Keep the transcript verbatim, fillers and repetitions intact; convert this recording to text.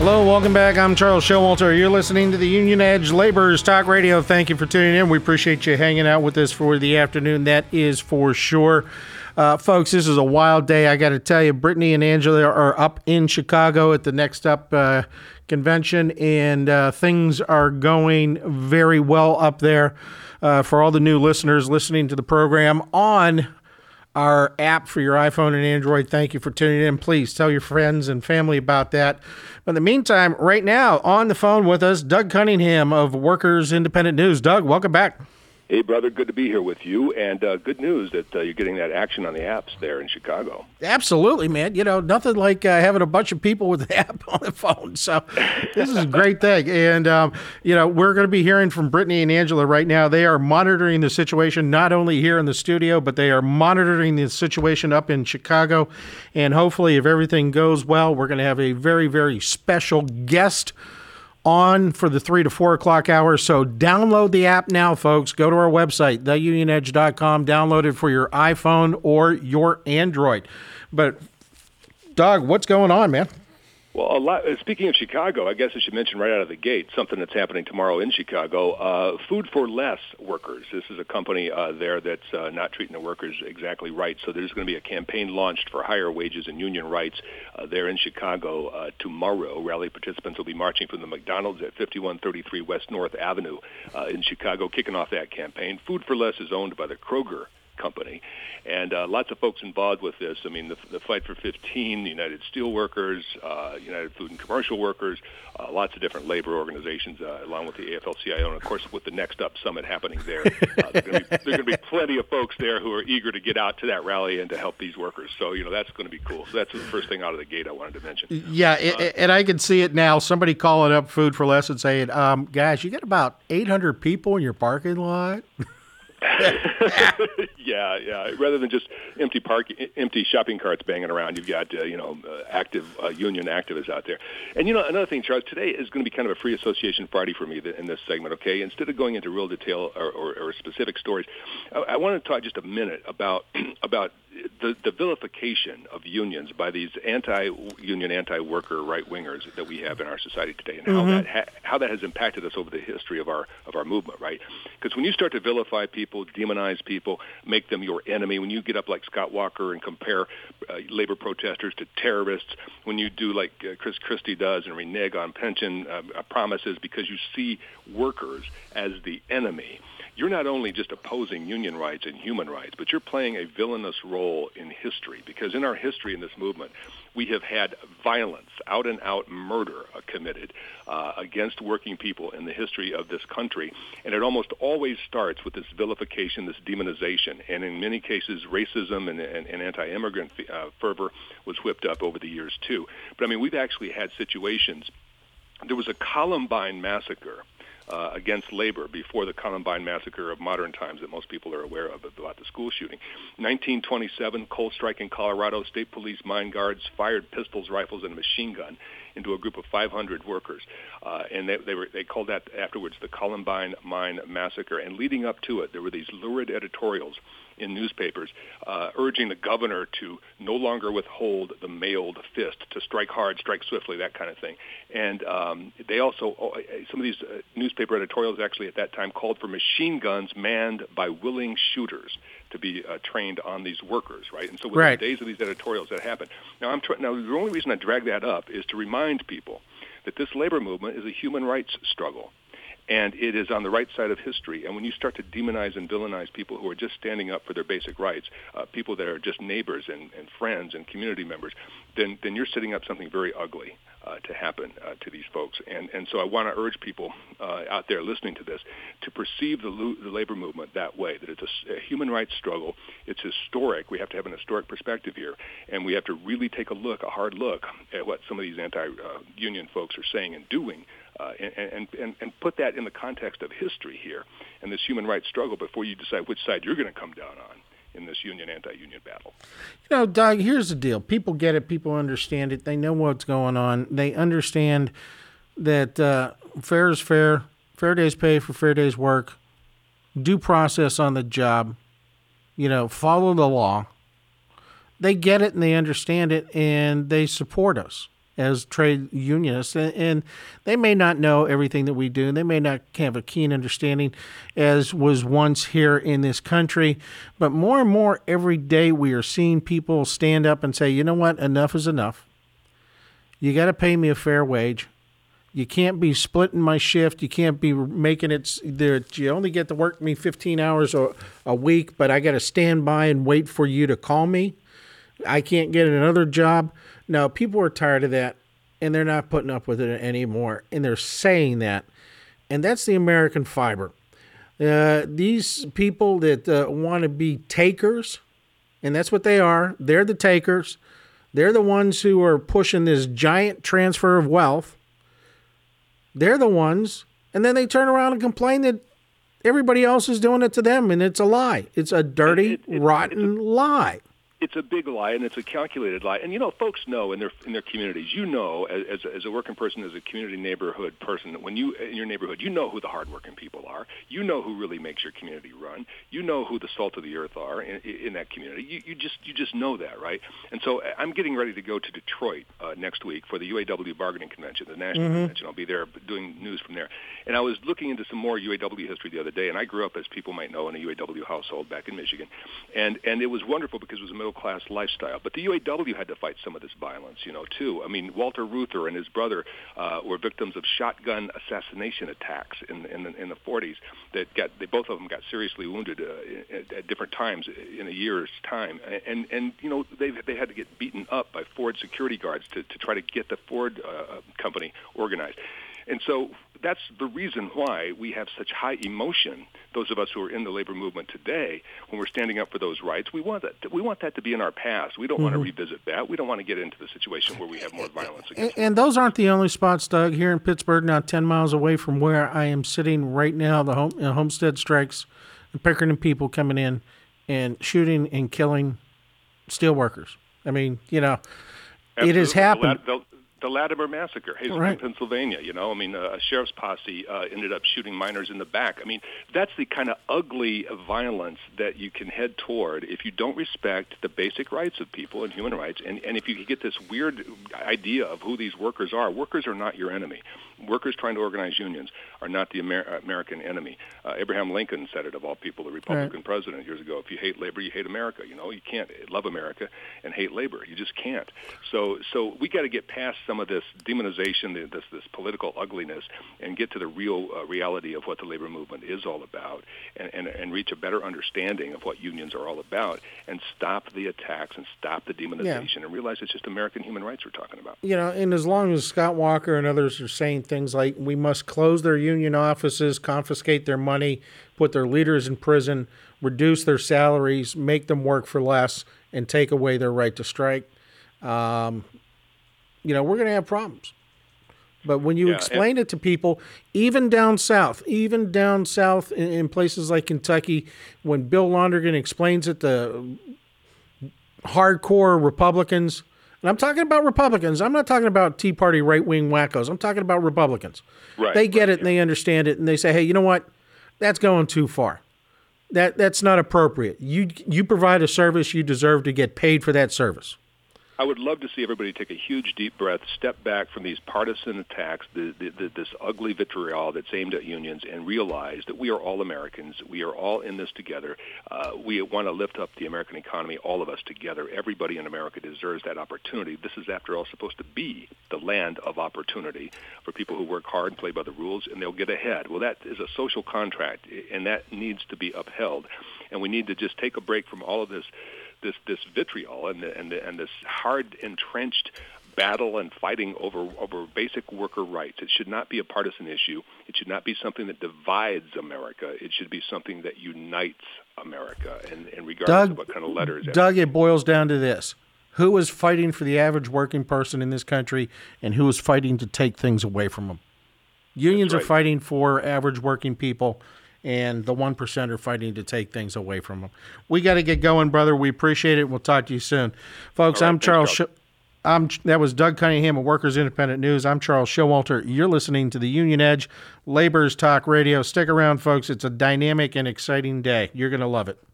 Hello, welcome back. I'm Charles Showalter. You're listening to the Union Edge Laborers Talk Radio. Thank you for tuning in. We appreciate you hanging out with us for the afternoon. That is for sure. Uh, folks, this is a wild day. I got to tell you, Brittany and Angela are up in Chicago at the Next Up uh, convention, and uh, things are going very well up there. Uh, for all the new listeners listening to the program on our app for your iPhone and Android, thank you for tuning in. Please tell your friends and family about that. But in the meantime, right now, on the phone with us, Doug Cunningham of Workers Independent News. Doug, welcome back. Hey, brother, good to be here with you, and uh, good news that uh, you're getting that action on the apps there in Chicago. Absolutely, man. You know, nothing like uh, having a bunch of people with the app on the phone. So this is a great thing. And, um, you know, we're going to be hearing from Brittany and Angela right now. They are monitoring the situation not only here in the studio, but they are monitoring the situation up in Chicago. And hopefully, if everything goes well, we're going to have a very, very special guest on for the three to four o'clock hour. So download the app now, folks. Go to our website, the union edge dot com. Download it for your iPhone or your Android. But, Doug, what's going on, man? Well, a lot, speaking of Chicago, I guess I should mention right out of the gate something that's happening tomorrow in Chicago. Uh, Food for Less Workers. This is a company uh, there that's uh, not treating the workers exactly right. So there's going to be a campaign launched for higher wages and union rights uh, there in Chicago uh, tomorrow. Rally participants will be marching from the McDonald's at fifty-one thirty-three West North Avenue uh, in Chicago, kicking off that campaign. Food for Less is owned by the Kroger Company, and uh, lots of folks involved with this. I mean, the, the Fight for fifteen, the United Steelworkers, uh, United Food and Commercial Workers, uh, lots of different labor organizations, uh, along with the A F L C I O, and of course with the Next Up Summit happening there. Uh, there are going to be plenty of folks there who are eager to get out to that rally and to help these workers. So, you know, that's going to be cool. So that's the first thing out of the gate I wanted to mention. Yeah, uh, and I can see it now. Somebody calling up Food for Less and saying, um, guys, you got about eight hundred people in your parking lot? yeah, yeah. Rather than just empty park, empty shopping carts banging around, you've got uh, you know uh, active uh, union activists out there. And you know another thing, Charles. Today is going to be kind of a free association Friday for me in this segment. Okay, instead of going into real detail or, or, or specific stories, I, I want to talk just a minute about about the, the vilification of unions by these anti-union, anti-worker right-wingers that we have in our society today, and how mm-hmm. that ha- how that has impacted us over the history of our of our movement. Right? Because when you start to vilify people, demonize people, make them your enemy, when you get up like Scott Walker and compare uh, labor protesters to terrorists, when you do like uh, Chris Christie does and renege on pension uh, promises because you see workers as the enemy, you're not only just opposing union rights and human rights, but you're playing a villainous role in history. Because in our history in this movement, we have had violence, out-and-out murder uh, committed uh, against working people in the history of this country. And it almost always starts with this vilification, this demonization. And in many cases, racism and, and, and anti-immigrant uh, fervor was whipped up over the years, too. But, I mean, we've actually had situations. There was a Columbine massacre Uh, against labor before the Columbine massacre of modern times that most people are aware of about the school shooting. nineteen twenty-seven, coal strike in Colorado, state police mine guards fired pistols, rifles, and a machine gun into a group of five hundred workers. Uh, and they, they, were, they called that afterwards the Columbine Mine Massacre. And leading up to it, there were these lurid editorials in newspapers uh, urging the governor to no longer withhold the mailed fist, to strike hard, strike swiftly, that kind of thing. And um, they also, some of these uh, newspaper editorials actually at that time called for machine guns manned by willing shooters to be uh, trained on these workers, right? And so within right. days of these editorials, that happened. Now, I'm tr- now, the only reason I drag that up is to remind people that this labor movement is a human rights struggle. And it is on the right side of history. And when you start to demonize and villainize people who are just standing up for their basic rights, uh, people that are just neighbors and, and friends and community members, then, then you're setting up something very ugly uh, to happen uh, to these folks. And, and so I want to urge people uh, out there listening to this to perceive the, lo- the labor movement that way, that it's a, a human rights struggle. It's historic. We have to have an historic perspective here. And we have to really take a look, a hard look at what some of these anti-union uh, folks are saying and doing. Uh, and, and, and put that in the context of history here and this human rights struggle before you decide which side you're going to come down on in this union, anti-union battle. You know, Doug, here's the deal. People get it. People understand it. They know what's going on. They understand that uh, fair is fair, fair day's pay for fair day's work, due process on the job, you know, follow the law. They get it and they understand it and they support us. as trade unionists, and, and they may not know everything that we do, and they may not have a keen understanding as was once here in this country, but more and more every day we are seeing people stand up and say, you know what, enough is enough. You got to pay me a fair wage. You can't be splitting my shift. You can't be making it there. You only get to work me fifteen hours a, a week, but I got to stand by and wait for you to call me. I can't get another job. No, people are tired of that, and they're not putting up with it anymore, and they're saying that. And that's the American fiber. Uh, these people that uh, want to be takers, and that's what they are. They're the takers. They're the ones who are pushing this giant transfer of wealth. They're the ones, and then they turn around and complain that everybody else is doing it to them, and it's a lie. It's a dirty, it, it, rotten it's a, lie. It's a big lie, and it's a calculated lie. And, you know, folks know in their in their communities, you know, as, as a working person, as a community neighborhood person, when you, in your neighborhood, you know who the hardworking people are. You know who really makes your community run. You know who the salt of the earth are in, in that community. You, you just you just know that, right? And so I'm getting ready to go to Detroit uh, next week for the U A W bargaining convention, the national mm-hmm. convention. I'll be there doing news from there. And I was looking into some more U A W history the other day, and I grew up, as people might know, in a U A W household back in Michigan. And, and it was wonderful because it was a middle-class lifestyle. But the U A W had to fight some of this violence, you know, too. I mean, Walter Reuther and his brother uh, were victims of shotgun assassination attacks in in the, in the forties. That got they both of them got seriously wounded uh, at, at different times in a year's time. And and you know they they had to get beaten up by Ford security guards to to try to get the Ford uh, company organized. And so that's the reason why we have such high emotion, those of us who are in the labor movement today, when we're standing up for those rights. We want that to, we want that to be in our past. We don't mm-hmm. want to revisit that. We don't want to get into the situation where we have more violence against And, and those aren't the only spots, Doug. Here in Pittsburgh, not ten miles away from where I am sitting right now, the home, uh, Homestead strikes, and Pickering people coming in and shooting and killing steel workers. I mean, you know, Absolutely. It has happened. The, the, the Latimer Massacre, Hazelton, right. Pennsylvania. You know, I mean, uh, a sheriff's posse uh, ended up shooting miners in the back. I mean, that's the kind of ugly violence that you can head toward if you don't respect the basic rights of people and human rights. And, and if you get this weird idea of who these workers are, workers are not your enemy. Workers trying to organize unions are not the Amer- American enemy. Uh, Abraham Lincoln said it, of all people, the Republican right. president years ago. If you hate labor, you hate America. You know, you can't love America and hate labor. You just can't. So, so we got to get past some of this demonization, this this political ugliness, and get to the real uh, reality of what the labor movement is all about, and, and and reach a better understanding of what unions are all about, and stop the attacks and stop the demonization, yeah. and realize it's just American human rights we're talking about. You know, and as long as Scott Walker and others are saying things like we must close their union offices, confiscate their money, put their leaders in prison, reduce their salaries, make them work for less, and take away their right to strike, um, you know, we're going to have problems. But when you yeah, explain it to people, even down south, even down south in, in places like Kentucky, when Bill Lonergan explains it to hardcore Republicans, and I'm talking about Republicans. I'm not talking about Tea Party right-wing wackos. I'm talking about Republicans. Right, they get right, it and yeah. they understand it, and they say, hey, you know what? That's going too far. That That's not appropriate. You You provide a service, you deserve to get paid for that service. I would love to see everybody take a huge deep breath, step back from these partisan attacks, the, the, the, this ugly vitriol that's aimed at unions, and realize that we are all Americans. We are all in this together. Uh, we want to lift up the American economy, all of us together. Everybody in America deserves that opportunity. This is, after all, supposed to be the land of opportunity for people who work hard and play by the rules, and they'll get ahead. Well, that is a social contract, and that needs to be upheld. And we need to just take a break from all of this this this vitriol and the, and the, and this hard entrenched battle and fighting over over basic worker rights. It should not be a partisan issue. It should not be something that divides America. It should be something that unites America, and, and regardless Doug, of what kind of letters. Doug, it boils down to this: who is fighting for the average working person in this country, and who is fighting to take things away from them? Unions right. are fighting for average working people, and the one percent are fighting to take things away from them. We got to get going, brother. We appreciate it. We'll talk to you soon. Folks, right, I'm Charles Sh- I'm That was Doug Cunningham of Workers Independent News. I'm Charles Showalter. You're listening to the Union Edge, Labor's Talk Radio. Stick around, folks. It's a dynamic and exciting day. You're going to love it.